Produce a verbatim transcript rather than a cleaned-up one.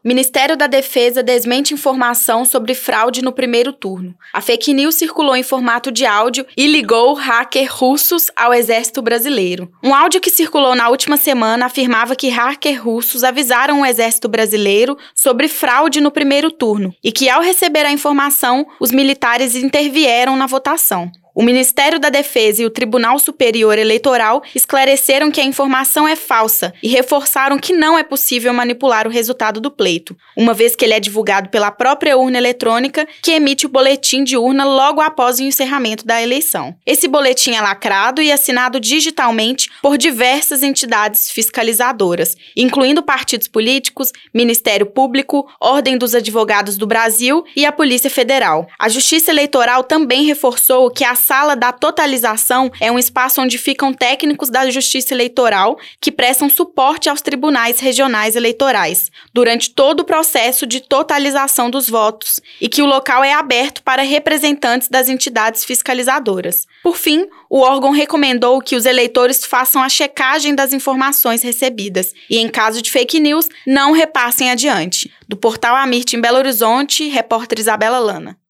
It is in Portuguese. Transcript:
Ministério da Defesa desmente informação sobre fraude no primeiro turno. A fake news circulou em formato de áudio e ligou hackers russos ao exército brasileiro. Um áudio que circulou na última semana afirmava que hackers russos avisaram o exército brasileiro sobre fraude no primeiro turno e que, ao receber a informação, os militares intervieram na votação. O Ministério da Defesa e o Tribunal Superior Eleitoral esclareceram que a informação é falsa e reforçaram que não é possível manipular o resultado do pleito, uma vez que ele é divulgado pela própria urna eletrônica, que emite o boletim de urna logo após o encerramento da eleição. Esse boletim é lacrado e assinado digitalmente por diversas entidades fiscalizadoras, incluindo partidos políticos, Ministério Público, Ordem dos Advogados do Brasil e a Polícia Federal. A Justiça Eleitoral também reforçou que a sala da totalização é um espaço onde ficam técnicos da Justiça Eleitoral que prestam suporte aos tribunais regionais eleitorais durante todo o processo de totalização dos votos e que o local é aberto para representantes das entidades fiscalizadoras. Por fim, o órgão recomendou que os eleitores façam a checagem das informações recebidas e, em caso de fake news, não repassem adiante. Do portal Amirte em Belo Horizonte, repórter Isabela Lana.